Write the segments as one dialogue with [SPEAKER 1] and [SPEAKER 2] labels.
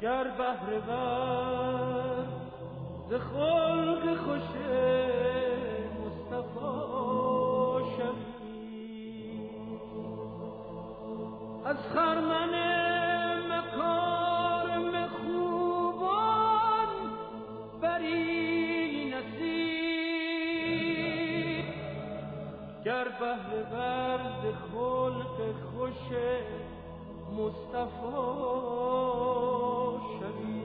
[SPEAKER 1] گر بهره‌ور ز خلق خوش مصطفی شوی، از خرمن مکارم خوبان بری نصیب، گر بهره‌ور ز خلق خوش مصطفی شوی.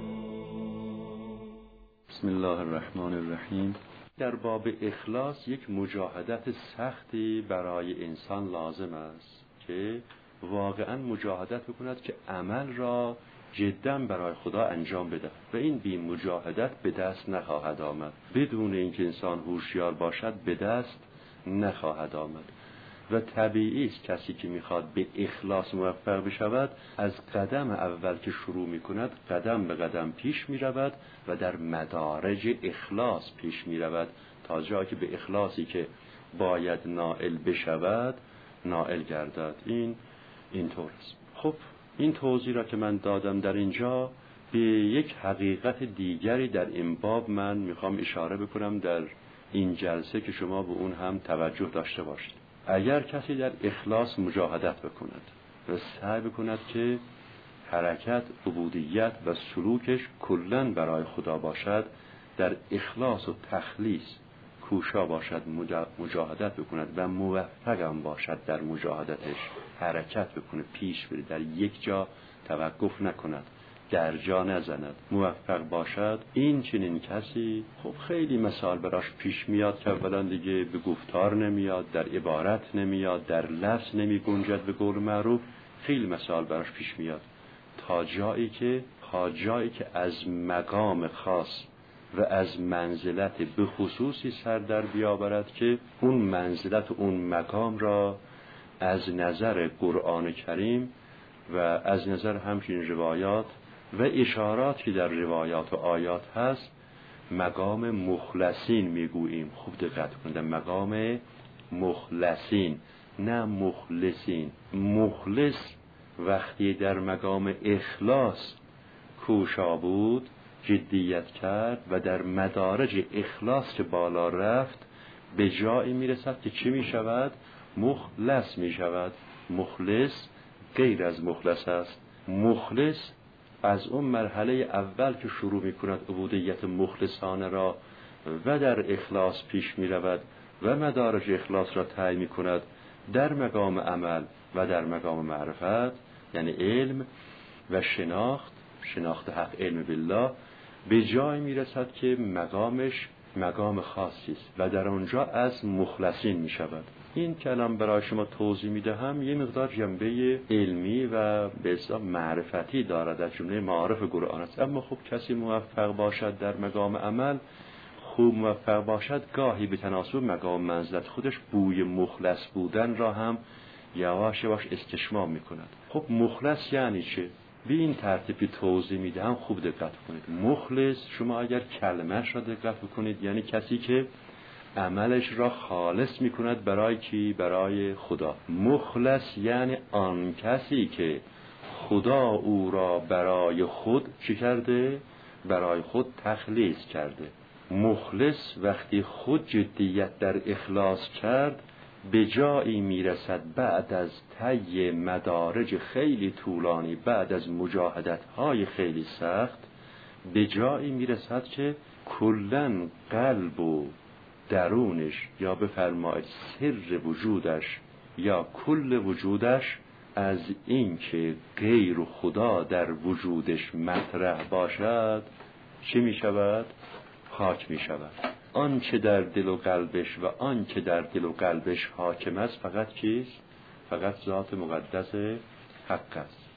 [SPEAKER 2] بسم الله الرحمن الرحیم. در باب اخلاص یک مجاهدت سختی برای انسان لازم است که واقعا مجاهدت بکند که عمل را جدا برای خدا انجام بده و این بی مجاهدت به دست نخواهد آمد. بدون اینکه انسان هوشیار باشد به دست نخواهد آمد و طبیعی است کسی که میخواد به اخلاص موفق بشود از قدم اول که شروع میکند قدم به قدم پیش میرود و در مدارج اخلاص پیش میرود تا جایی که به اخلاصی که باید نائل بشود نائل گردد. اینطور است. خب این توضیح را که من دادم در اینجا به یک حقیقت دیگری در این باب من میخوام اشاره بکنم در این جلسه که شما به اون هم توجه داشته باشید. اگر کسی در اخلاص مجاهدت بکند و سعی بکند که حرکت، عبودیت و سلوکش کلاً برای خدا باشد، در اخلاص و تخلیص کوشا باشد، مجاهدت بکند و موفقم باشد در مجاهدتش، حرکت بکنه، پیش بره، در یک جا توقف نکند، در جا نزند، موفق باشد، این چنین کسی خب خیلی مثال براش پیش میاد که اولا دیگه به گفتار نمیاد، در عبارت نمیاد، در لفظ نمی گنجد، به قول معروف خیلی مثال براش پیش میاد تا جایی که از مقام خاص و از منزلت به خصوصی سر در بیاورد که اون منزلت و اون مقام را از نظر قرآن کریم و از نظر همچنین روایات و اشاراتی در روایات و آیات هست مقام مخلصین میگوییم. خوب دقت کنید، مقام مخلصین نه مخلصین. مخلص وقتی در مقام اخلاص کوشا بود، جدیت کرد و در مدارج اخلاص که بالا رفت به جایی میرسد که چی میشود؟ مخلص میشود. مخلص غیر از مخلص است. مخلص از اون مرحله اول که شروع میکند عبودیت مخلصانه را و در اخلاص پیش میرود و مدارج اخلاص را طی میکند در مقام عمل و در مقام معرفت، یعنی علم و شناخت حق، علم بالله، به جای میرسد که مقامش مقام خاصی است و در آنجا از مخلصین میشود. این کلام برای شما توضیح میدهم یه مقدار جنبه علمی و به اصطلاح معرفتی دارد، از جمله معارف قرآن است. اما خب کسی موفق باشد در مقام عمل، خوب موفق باشد، گاهی به تناسب مقام منزلت خودش بوی مخلص بودن را هم یواش یواش استشمام میکند. خب مخلص یعنی چه؟ به این ترتیبی توضیح میدهم، خوب دقت کنید. مخلص، شما اگر کلمه‌اش را دقت بکنید، یعنی کسی که عملش را خالص میکند برای کی؟ برای خدا. مخلص یعنی آن کسی که خدا او را برای خود چی کرده؟ برای خود تخلیص کرده. مخلص وقتی خود جدیت در اخلاص کرد به جایی میرسد بعد از طی مدارج خیلی طولانی، بعد از مجاهدت‌های خیلی سخت، به جایی میرسد که کلاً قلب و درونش، یا بفرمایید سر وجودش یا کل وجودش، از این که غیر خدا در وجودش مطرح باشد چی می شود؟ خاک می شود. آنچه در دل و قلبش و آنچه در دل و قلبش حاکم است فقط کیست؟ فقط ذات مقدس حق است.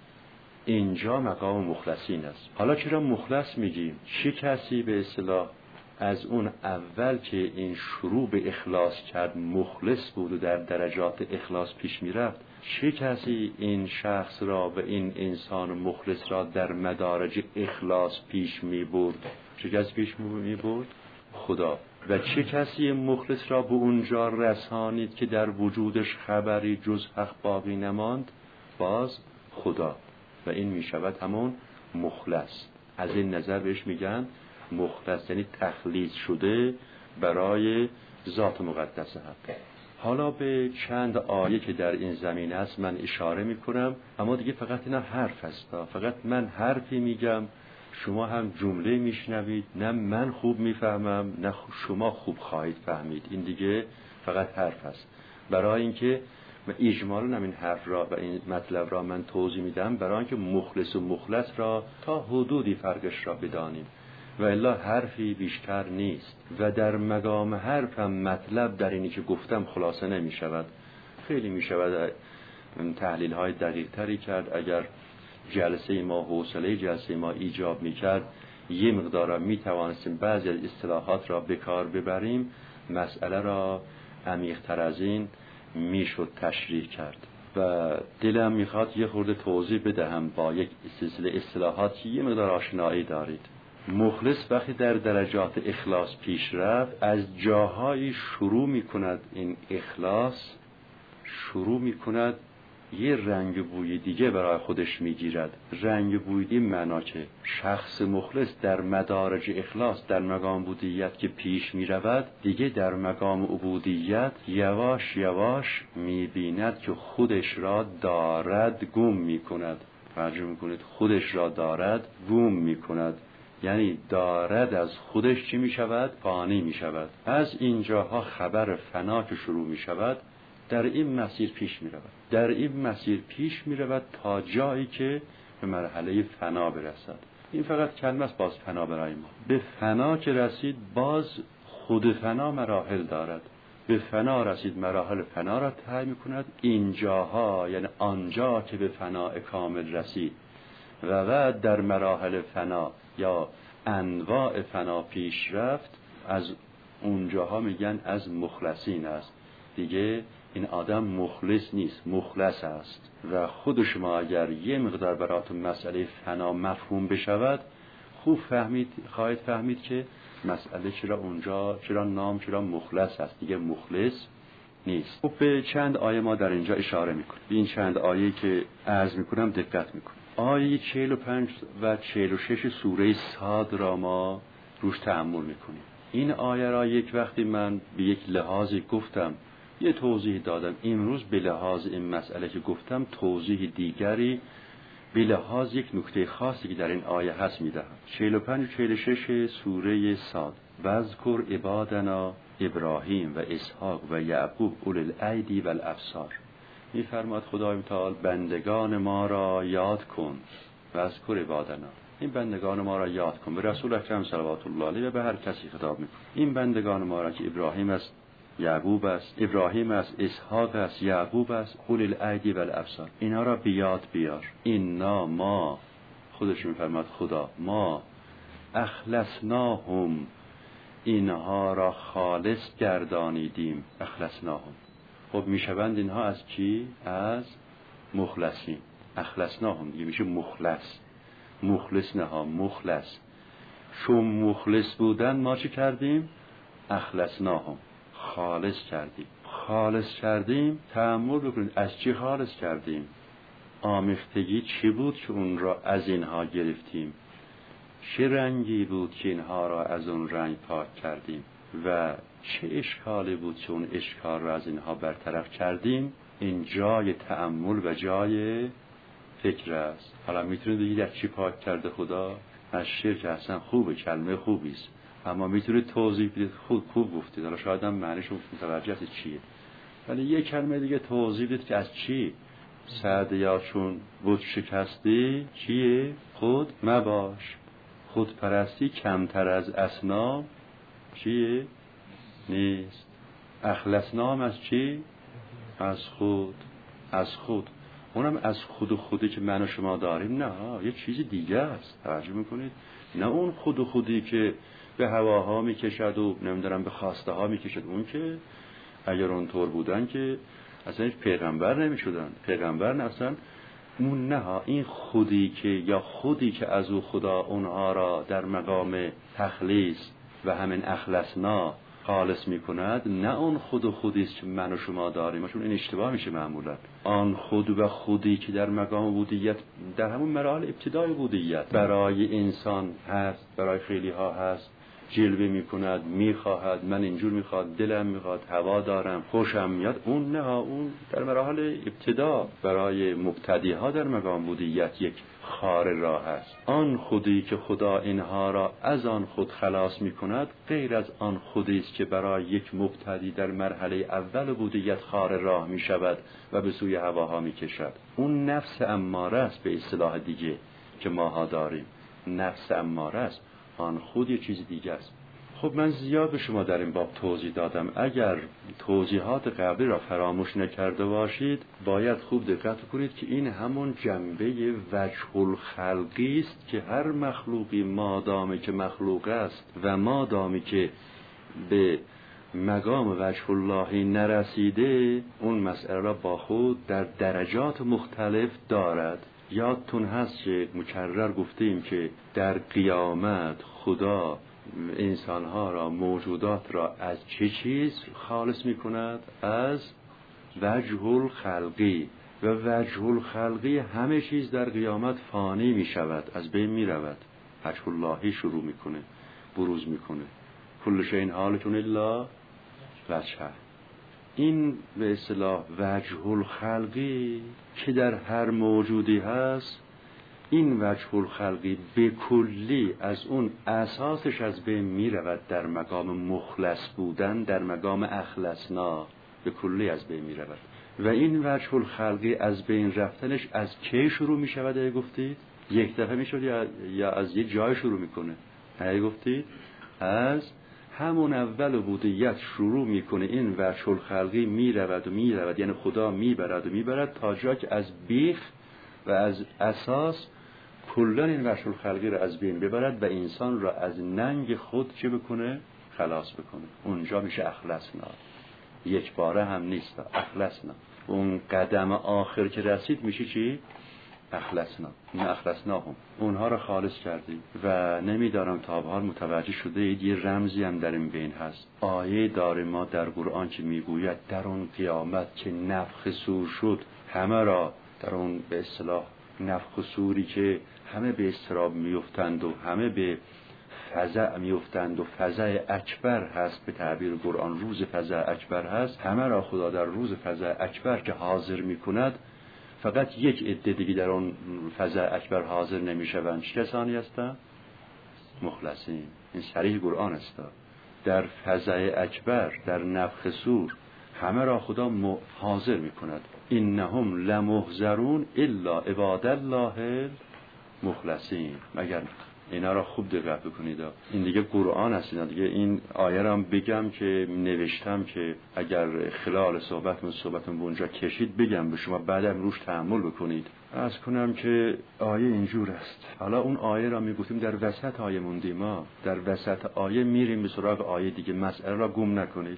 [SPEAKER 2] اینجا مقام مخلصین است. حالا چرا مخلص میگیم؟ چه کسی به اصطلاح از اون اول که این شروع به اخلاص کرد مخلص بود و در درجات اخلاص پیش میرفت، چه کسی این شخص را و این انسان مخلص را در مدارج اخلاص پیش میبرد؟ چه کسی پیش میبرد؟ خدا. و چه کسی مخلص را به اونجا رسانید که در وجودش خبری جز حق باقی نماند؟ باز خدا. و این میشود همون مخلص. از این نظر بهش میگن مخلص، یعنی تخلیص شده برای ذات مقدس حق. حالا به چند آیه که در این زمینه است من اشاره میکنم، اما دیگه فقط اینا حرف هست، فقط من حرفی میگم، شما هم جمله میشنوید، نه من خوب میفهمم نه شما خوب خواهید فهمید، این دیگه فقط حرف هست. برای اینکه اجمالاً این حرف را و این مطلب را من توضیح میدم برای اینکه مخلص و مخلص را تا حدودی فرقش را بدانیم، و الا حرفی بیشتر نیست و در مقام حرفم مطلب در اینی که گفتم خلاصه نمی شود. خیلی می شود تحلیل های دقیق تری کرد. اگر جلسه ما حوصله جلسه ما ایجاب می کرد یه مقدار می توانستیم بعضی از اصطلاحات را به کار ببریم، مسئله را عمیق تر از این می شد تشریح کرد. و دلم می خواد یه خورده توضیح بدهم با یک سلسله اصطلاحات یه مقدار آشنایی دارید. مخلص وقتی در درجات اخلاص پیش رفت، از جاهایی شروع می کند این اخلاص، شروع می کند یه رنگ بوی دیگه برای خودش می گیرد. رنگ بوی این معنا که شخص مخلص در مدارج اخلاص در مقام عبودیت که پیش می رود، دیگه در مقام عبودیت یواش یواش می بیند که خودش را دارد گم می کند. توجه می کنید، خودش را دارد گم می کند، یعنی دارد از خودش چی می شود؟ فانی می شود. از اینجاها خبر فنا که شروع می شود در این مسیر پیش می رود، در این مسیر پیش می رود تا جایی که به مرحله فنا برسد. این فقط کلمه است، باز فنا برای ما. به فنا که رسید باز خود فنا مراحل دارد، به فنا رسید مراحل فنا را طی می کند. اینجاها یعنی آنجا که به فنا کامل رسید و بعد در مراحل فنا یا انواع فنا پیش رفت، از اونجاها میگن از مخلصین است. دیگه این آدم مخلص نیست، مخلص است. و خود شما اگر یه مقدار براتون مسئله فنا مفهوم بشود، خوب خواهید فهمید که مسئله چرا اونجا، چرا نام، چرا مخلص است، دیگه مخلص نیست. خب به چند آیه ما در اینجا اشاره میکنیم. این چند آیه که عرض میکنم دقت میکنیم. آیه 45 و 46 سوره صاد را ما روش تأمل میکنیم. این آیه را یک وقتی من به یک لحاظی گفتم، یه توضیح دادم. امروز به لحاظ این مسئله که گفتم توضیح دیگری به لحاظ یک نکته خاصی که در این آیه هست میدهم. 45 و 46 سوره صاد: واذکر عبادنا ابراهیم و اسحاق و یعقوب اولی الایدی و الابصار. می‌فرماید خدای متعال بندگان ما را یاد کن. واذکر عبادنا، این بندگان ما را یاد کن. به رسول اکرم صلوات الله علیه و به هر کسی خطاب می‌کنه. این بندگان ما را که ابراهیم است، یعقوب است، ابراهیم است، اسحاق است، یعقوب است، اولی الایدی و الابصار، اینا را بیاد بیار. اینا ما، خودش می‌فرماد خدا، ما اخلصناهم، اینها را خالص گردانیدیم. اخلصناهم، خب میشوند اینها از کی؟ از مخلصین. اخلصناهم دیگه میشه مخلص، مخلص نه ها، مخلص. چون مخلص بودن ما چه کردیم؟ اخلصناهم، خالص کردیم. خالص کردیم، تأمل بکنید از چی خالص کردیم؟ آمیختگی چی بود که اون را از اینها گرفتیم؟ چه رنگی بود که اینها را از اون رنگ پاک کردیم؟ و چه اشکالی بود که اون اشکال را از اینها برطرف کردیم؟ این جای تأمل و جای فکر است. حالا میتونید بگید از چی پاک کرده خدا؟ از شرک. اصلا خوبه، کلمه خوبی است، اما میتونید توضیح بدید. خوب گفتید، حالا شاید هم معنیش متوجه است چیه، ولی یک کلمه دیگه توضیح بدید که از چی؟ سعد یا چون بود شکستی چیه؟ خود مباش. خود پرستی کمتر از اصنام چیه؟ نیست. اخلصنام از چی؟ از خود. از خود، اونم از خود و خودی که من و شما داریم، نه، یه چیز دیگه است. توجه میکنید؟ نه اون خود و خودی که به هواها میکشد و نمیدونم به خواسته ها میکشد. اون که اگر اونطور بودن که اصلا هیچ پیغمبر نمیشدن. پیغمبر نه اصلا. اون نه، این خودی که یا خودی که از او خدا اونها را در مقام تخلیص و همین اخلصنا خالص میکند نه اون خود و خودی است که من و شما داریم، چون این اشتباه میشه معمولا. آن خود و خودی که در مقام بودیت، در همون مراحل ابتدای بودیت برای انسان هست، برای خیلی ها هست، جلوه میکند، میخواهد، من اینجور میخواد، دلم میخواد، هوا دارم، خوشم میاد. اون نه، اون در مراحل ابتدا برای مبتدی ها در مقام بودیت یک خار راه است. آن خودی که خدا اینها را از آن خود خلاص میکند غیر از آن خودی است که برای یک مبتدی در مرحله اول بودیت خار راه میشود و به سوی هواها میکشد. اون نفس اماره است به اصطلاح دیگه که ماها داریم، نفس اماره است. آن خود یه چیز دیگه است. خب من زیاد به شما در این باب توضیح دادم. اگر توضیحات قبلی را فراموش نکرده باشید باید خوب دقت کنید که این همون جنبه وجه الخلقی است که هر مخلوقی مادامی که مخلوق است و مادامی که به مقام وجه اللهی نرسیده اون مسئله را با خود در درجات مختلف دارد. یادتون هست که مکرر گفتیم که در قیامت خدا انسانها را، موجودات را از چه چیز خالص می کند؟ از وجه الخلقی. و وجه الخلقی همه چیز در قیامت فانی می شود، از بین می رود. وجه اللهی شروع می کنه، بروز می کنه. کل شیء هالک الا وجهه. این به اصطلاح وجه الخلقی که در هر موجودی هست، این وجه الخلقی به کلی از اون اساسش از بین می رود در مقام مخلص بودن، در مقام اخلصنا به کلی از بین می رود. و این وجه الخلقی از بین رفتنش از کی شروع می شود؟ اگه گفتید یک دفعه می شود یا از یک جای شروع می کنه؟ اگه گفتید از همون اول بودیت شروع میکنه. این وجه الخلقی میرود و میرود، یعنی خدا میبرد و میبرد تا جا که از بیخ و از اساس کلا این وجه الخلقی را از بین ببرد و انسان را از ننگ خود چه بکنه؟ خلاص بکنه. اونجا میشه اخلصنا. یک باره هم نیست، اخلصنا. اون قدم آخر که رسید میشه چی؟ اخلصنا. نه اخلصناهم، اونها را خالص کردیم. و نمیدارم تا به حال متوجه شده اید یه رمزی هم در این بین هست. آیه داریم ما در قرآن که میگوید در اون قیامت که نفخ صور شد، همه را در اون به اصطلاح نفخ صوری که همه به اضطراب میفتند و همه به فزع میفتند و فزع اکبر هست، به تعبیر قرآن روز فزع اکبر هست. همه را خدا در روز فزع اکبر که حاضر میکند، فقط یک عده دیگه در اون فزع اکبر حاضر نمیشوند. چه کسانی هستند؟ مخلصین. این صریح قرآن است. در فزع اکبر، در نفخ صور، همه را خدا حاضر میکند. اینهم لمحضرون الا عباد الله المخلصین. مگر اینا را خوب دقت بکنید. این دیگه قرآن است. اینا دیگه این آیه را بگم که نوشتم که اگر خلال صحبتم به اونجا کشید بگم به شما، بعدم روش تأمل بکنید. عرض کنم که آیه اینجور است. حالا اون آیه را میگفتیم در وسط آیه موندیم. ما در وسط آیه میریم به سراغ آیه دیگه. مسئله را گم نکنید.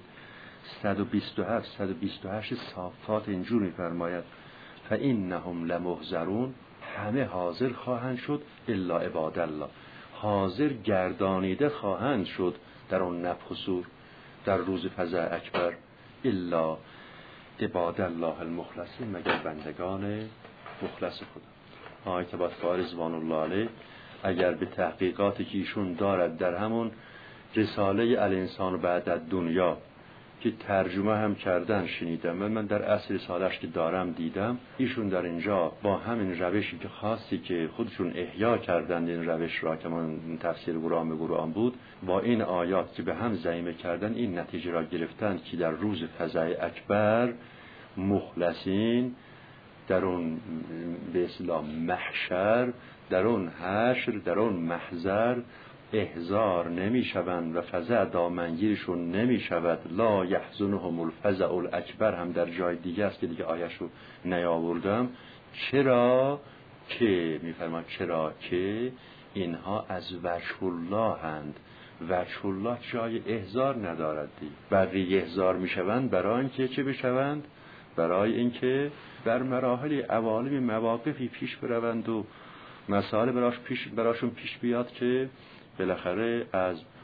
[SPEAKER 2] 128 صافات اینجور میفرماید فإنهم لمحضرون، همه حاضر خواهند شد الا عباد الله، حاضر گردانیده خواهند شد در اون نفخ صور، در روز فزع اکبر، الا عباد الله المخلصین، مگر بندگان مخلص خدا. آیت طباطبایی رضوان الله علیه اگر به تحقیقاتی که ایشون دارد در همون رساله الانسان بعد از دنیا که ترجمه هم کردن شنیدم و من در اصل رساله‌اش که دارم دیدم، ایشون در اینجا با همین روشی که خاصی که خودشون احیا کردن این روش را که من تفسیر قرآن به قرآن بود، با این آیات که به هم ضمیمه کردن این نتیجه را گرفتن که در روز فزع اکبر مخلصین در اون به اصطلاح محشر، در اون حشر، در اون محضر احضار نمی شوند و فزع دامنگیرشون نمی شود. لا یحزنهم الفزع الاکبر هم در جای دیگه است که دیگه آیش رو نیاوردم. چرا که میفرماد چرا که اینها از وجه الله هند. وجه الله جای احضار ندارد. بقیه احضار می شوند برای اینکه چه بشوند؟ برای اینکه در مراحل عوالم مواقفی پیش بروند و مسائل براشون پیش بیاد که بالاخره از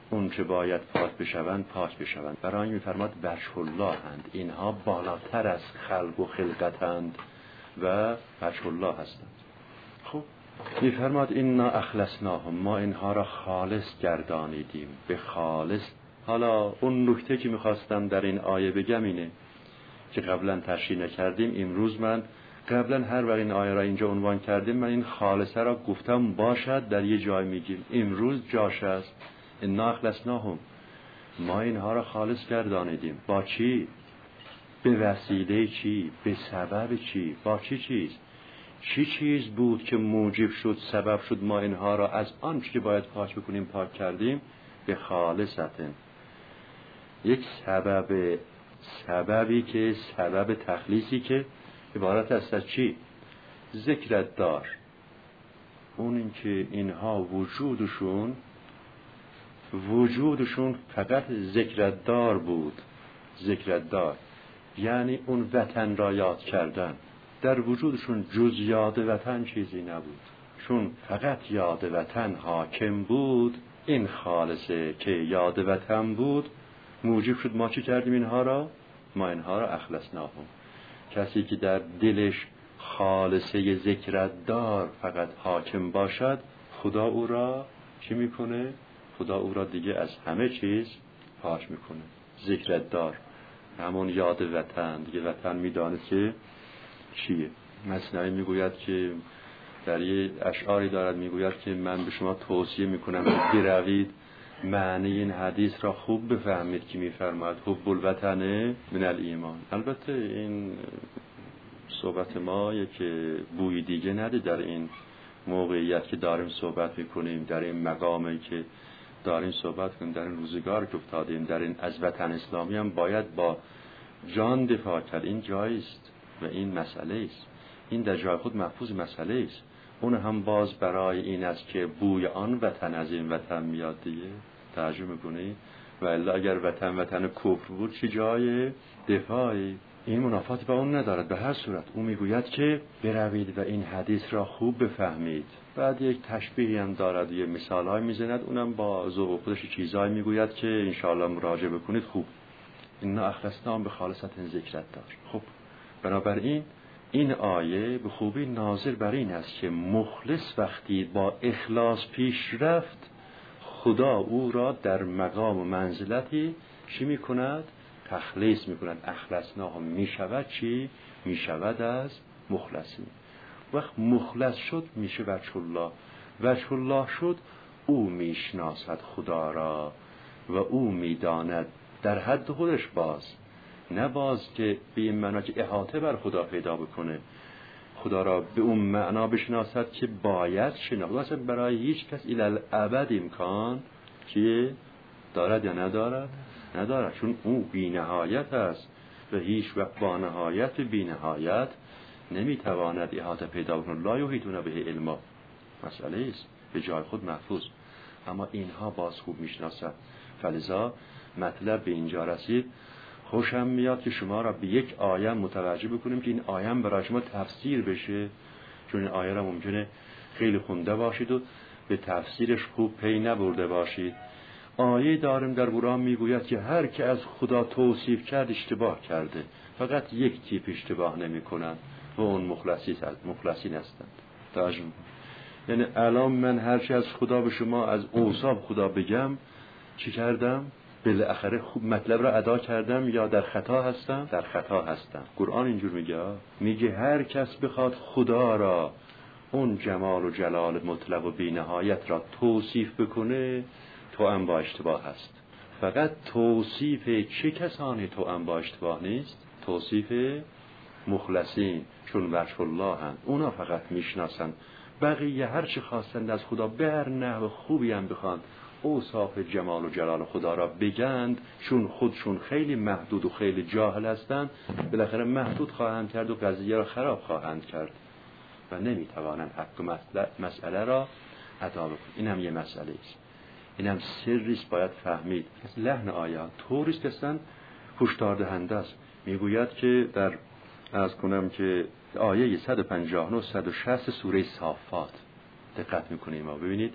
[SPEAKER 2] اون چه باید پاک بشوند پاک بشوند. برای این می‌فرماد وجه الله اند، اینها بالاتر از خلق و خلقتند و وجه الله هستند. خب می‌فرماد اینا اخلصناهم، ما اینها را خالص گردانیدیم، به خالص. حالا اون نکته که می‌خواستم در این آیه بگم اینه که قبلا تشریح نکردیم. امروز من قبلا هر وقت این آیه را اینجا عنوان کردیم من این خالصه را گفتم باشد در یه جای میگیم، امروز جاش است. انا اخلصناهم، ما اینها را خالص گردانیدیم. با چی؟ به وسیله چی؟ به سبب چی؟ با چی چیز بود که موجب شد، سبب شد ما اینها را از آن چی که باید پاک بکنیم پاک کردیم؟ به خالصتن. یک سببی که سبب تخلیصی که عبارت است از چی؟ ذکرت دار. اون این که اینها وجودشون فقط ذکرت دار بود. ذکرت دار یعنی اون وطن را یاد کردن. در وجودشون جز یاد وطن چیزی نبود، چون فقط یاد وطن حاکم بود. این خالصه که یاد وطن بود موجب شد ما چی کردیم؟ اینها را اخلصناهم. کسی که در دلش خالصه ذکرت دار فقط حاکم باشد، خدا او را چی میکنه؟ خدا او را دیگه از همه چیز پاک میکنه. ذکرت دار همون یاد وطن دیگه. وطن میدانه که چیه. مثنوی میگوید که در یه اشعاری دارد میگوید که من به شما توصیه میکنم که بروید معنی این حدیث را خوب بفهمید که میفرماید حب الوطن من الایمان. البته این صحبت ما یک بوی دیگه نده در این موقعیت که داریم صحبت میکنیم، در این مقامی که داریم صحبت کنیم، در این روزگار که افتادیم، در این از وطن اسلامی هم باید با جان دفاع کرد. این جاییست و این مسئله است. این در جای خود محفوظ مسئله است. اون هم باز برای این است که بوی آن وطن از این وطن میاد دیگه. ترجمه کنی و الا اگر وطن کفر بود چی جای دفاعی؟ این منافات با اون ندارد. به هر صورت او میگوید که بروید و این حدیث را خوب بفهمید. بعد یک تشبیهی هم دارد، یه مثال‌های میزند، اونم با ذوق خودش چیزایی میگوید که انشاءالله مراجعه بکنید خوب. اینا اخلصناهم به خالصة ذکرت دار. خب بنابراین این آیه به خوبی ناظر بر این است که مخلص وقتی با اخلاص پیش رفت، خدا او را در مقام و منزلتی چی میکند؟ تخلیص میکند. اخلصناهم میشود چی؟ میشود از مخلصی. وقت مخلص شد میشه وجه الله. وجه الله شد او میشناسد خدا را و او میداند در حد خودش، باز نه باز که به این معنا که احاطه بر خدا پیدا بکنه، خدا را به اون معنا بشناسد که باید شناخت. واسه برای هیچ کس الالعبد امکان که دارد یا ندارد؟ ندارد، چون او بی نهایت است و هیچ وقت با نهایت بی نهایت نمیتواند احاطه پیدا بکنه. لا یحیطون به علما مسئله است به جای خود محفوظ، اما اینها باز خوب میشناسد. فلذا مطلب به اینجا رسید. خوشم میاد که شما را به یک آیه متوجه بکنیم که این آیه برای شما تفسیر بشه، چون این آیه را ممکنه خیلی خونده باشید و به تفسیرش خوب پی نبرده باشید. آیه داریم در قرآن میگوید که هر که از خدا توصیف کرد اشتباه کرده. فقط یک تیپ اشتباه نمی کنند و اون مخلصین هستند. توجه. یعنی الان من هرچی از خدا به شما از اوصاف خدا بگم چی کردم؟ بالاخره خوب مطلب را ادا کردم یا در خطا هستم؟ در خطا هستم. قرآن اینجور میگه هر کس بخواد خدا را اون جمال و جلال مطلق و بی‌نهایت را توصیف بکنه توأم با اشتباه هست. فقط توصیف چه کسانی توأم با اشتباه نیست؟ توصیف مخلصین، چون وجه الله هم اونا فقط میشناسن. بقیه هر چی خواستند از خدا به هر نحو خوبی هم بخوان اوصاف جمال و جلال خدا را بگند، چون خودشون خیلی محدود و خیلی جاهل هستند، بالاخره محدود خواهند کرد و قضیه را خراب خواهند کرد و نمیتوانند حق مسئله را ادا بکنند. این هم یه مسئله است، این هم سریست باید فهمید. لحن آیات طوریست اصلا هشدار دهنده است. میگوید که در عرض کنم که آیه 159 160 سوره صافات دقت میکنیم ما ببینید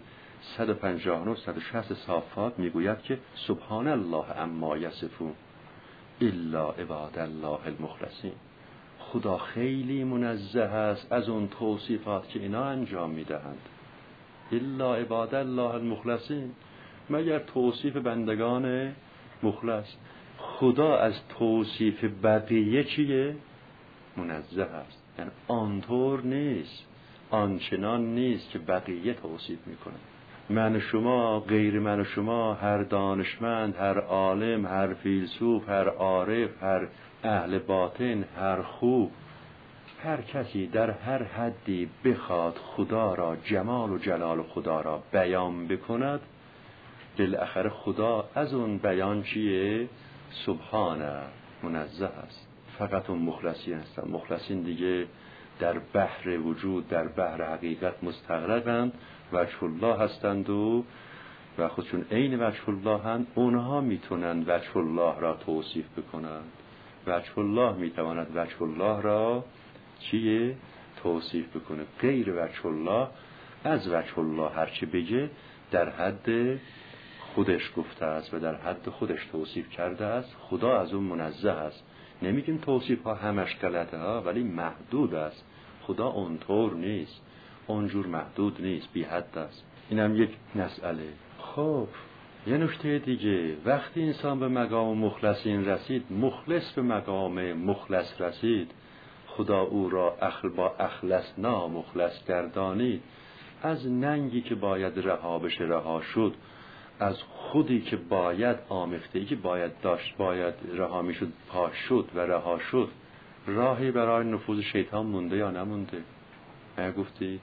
[SPEAKER 2] 159 160 صافات میگوید که سبحان الله عما یصفون الا عباد الله المخلصین. خدا خیلی منزه است از اون توصیفات که اینا انجام میدهند. الا عباد الله المخلصین، مگر توصیف بندگان مخلص. خدا از توصیف بقیه چیه؟ منزه است. یعنی آنطور نیست، آنچنان نیست که بقیه توصیف میکنه. من و شما، غیر من و شما، هر دانشمند، هر عالم، هر فیلسوف، هر عارف، هر اهل باطن، هر خوب، هر کسی در هر حدی بخواد خدا را، جمال و جلال خدا را بیان بکند، بالاخره خدا از اون بیان چیه؟ سبحانه، منزه است. فقط اون مخلصین هستن. مخلصین دیگه در بحر وجود، در بحر حقیقت مستغرقند، وجه الله هستند و خودشون عین وجه الله هستند. اونها میتونند وجه الله را توصیف بکنند. وجه الله میتواند وجه الله را چیه؟ توصیف بکنه. غیر وجه الله از وجه الله هرچی بگه در حد خودش گفته است و در حد خودش توصیف کرده است. خدا از اون منزه است. نمیگیم توصیف ها همش غلطه ها، ولی محدود است. خدا اونطور نیست، اونجور محدود نیست، بی حد است. اینم یک مسئله. خب یه نکته دیگه، وقتی انسان به مقام مخلصین رسید، مخلص به مقام مخلص رسید، خدا او را با اخلصنا مخلص گردانید. از ننگی که باید رها بشه رها شد، از خودی که باید آمیخته‌ای که باید داشت باید رها میشد پاک شد و رها شد. راهی برای نفوذ شیطان مونده یا نمونده؟ گفتید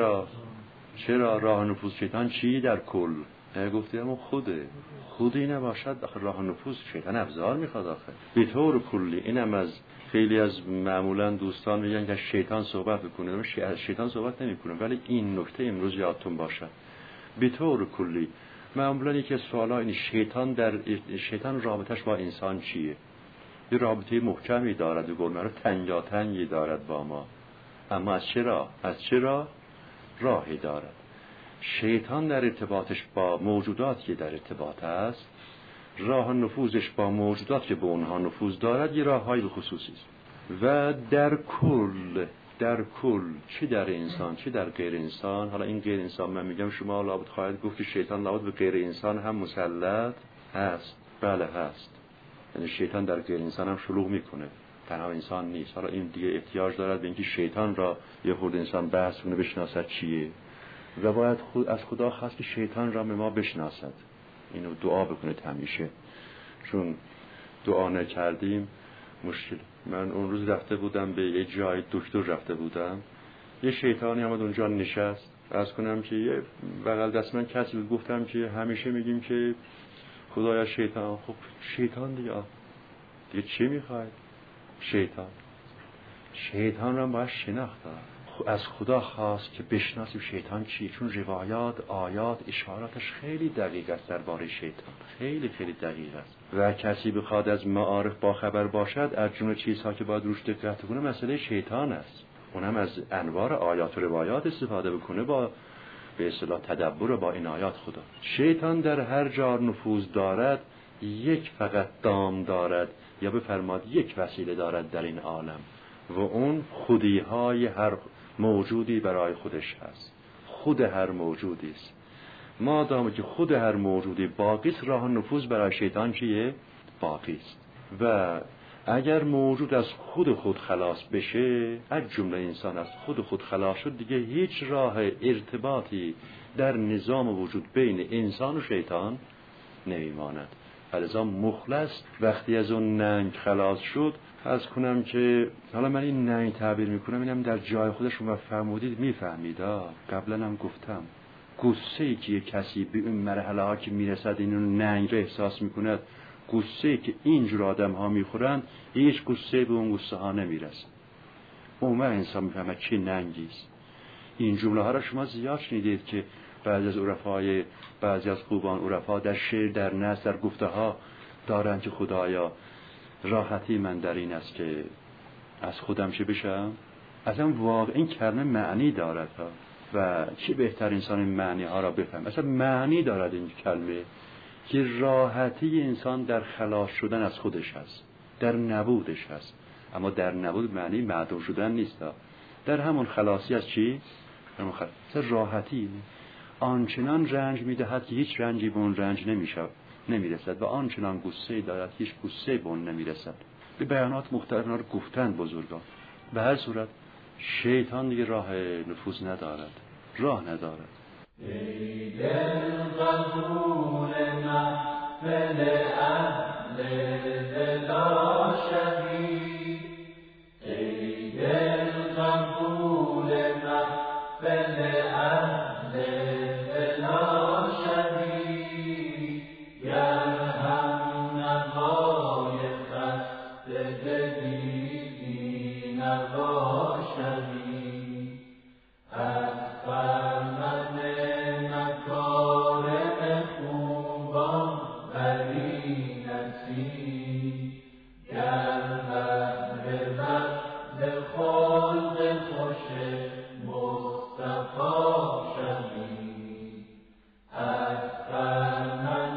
[SPEAKER 2] چرا راه نفوذ شیطان چی در کل؟ گفتید اما خودی نباشد آخه راه نفوذ شیطان ابزار میخواد آخه. به طور کلی اینم از خیلی از معمولا دوستان میگن که شیطان صحبت بکنه. من از شیطان صحبت نمیکنم، ولی این نکته امروز یادتون باشه. به طور کلی معمولا یکی از سوالا اینه شیطان رابطش با انسان چیه؟ یه رابطه محکمی دارد و گرمه رو تنگی دارد با ما، اما از چرا راهی دارد. شیطان در ارتباطش با موجودات که در ارتباط است، راه نفوذش با موجودات که به اونها نفوذ دارد یه راههای به خصوصی است. و در کل چه در انسان چه در غیر انسان، حالا این غیر انسان من میگم شما لابد خواهد گفت که شیطان لابد به غیر انسان هم مسلط هست. بله هست، یعنی شیطان در غیر انسان هم شلوغ میکنه، تنها انسان نیست. حالا این دیگه احتیاج دارد به اینکه شیطان را یه خورده انسان بحث کنه، بشناسد چیه و باید از خدا خواست که شیطان را به ما بشناسد. اینو دعا بکنید همیشه، چون دعا نکردیم مشکل. من اون روز رفته بودم به یه جای دکتر رفته بودم، یه شیطانی آمد اونجا نشست. عرض کنم که یه بغل دست من کسی بود، گفتم که همیشه میگیم که خدایا شیطان. خب شیطان دیگه چی میخواید؟ شیطان را باید شناخت. از خدا خواست که بشناسیم شیطان چیه، چون روایات، آیات، اشاراتش خیلی دقیق است درباره شیطان، خیلی خیلی دقیق است. و کسی بخواد از معارف با خبر باشد، از جمله چیزها که باید روش دقت کنه مسئله شیطان است. اونم از انوار آیات و روایات استفاده بکنه، با به اصطلاح تدبر با این آیات. خدا شیطان در هر جا نفوذ دارد یک فقط دام دارد، یا بفرماد یک وسیله دارد در این عالم، و اون خودی‌های هر موجودی برای خودش هست. خود هر موجودی است. مادامی که خود هر موجودی باقی است، راه نفوذ برای شیطان چیه؟ باقی است. و اگر موجود از خود خلاص بشه، از جمله انسان از خود خلاص شد، دیگه هیچ راه ارتباطی در نظام وجود بین انسان و شیطان نمیماند. فلذا مخلص وقتی از اون ننگ خلاص شد، از کنم که حالا من این ننگ تعبیر میکنم، اینم در جای خودش رو فرمودید میفهمید. قبلا هم گفتم غصه‌ای که کسی به اون مرحله ها که میرسد اینو ننگ رو احساس میکند، غصه‌ای که اینجور آدم ها میخورن، هیچ غصه‌ای به اون غصه ها نمیرسه. اون انسان میفهمه چه ننگی است. این جمله ها رو شما زیاد شنیدید که بعضی از عرفای، بعضی از خوبان عرفا در شعر، در نثر، در گفته ها دارن که خدایا راحتی من در این است که از خودم چه بشم. اصلا واقعا این کلمه معنی دارد ها. و کی بهتر انسان معنی ها را بفهم؟ اصلا معنی دارد این کلمه که راحتی انسان در خلاص شدن از خودش هست، در نبودش هست. اما در نبود معنی معدوم شدن نیست، در همون خلاصی از چی؟ همون راحتی. آنچنان رنج میدهد که هیچ رنجی به اون رنج نمیرسد و آنچنان غصه دارد هیچ غصه به اون نمیرسد. به بیانات مختلف رو گفتن بزرگان. به هر صورت شیطان دیگه راه نفوذ ندارد، راه ندارد.
[SPEAKER 1] ای دل قبول محفل اهل دلا شهید، ای دل قبول محفل اهل دلا شهید، گر هم نوای خسته بدیدی نوا شهید، از فرمن مکارم خوبان بری نصیب، گر بهر وصل خلق خوش مصطفی شوی، از فرمن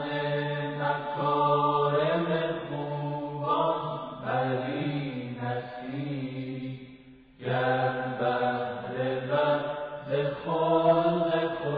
[SPEAKER 1] مکارم خوبان بری نصیب، گر بهر وصل خلق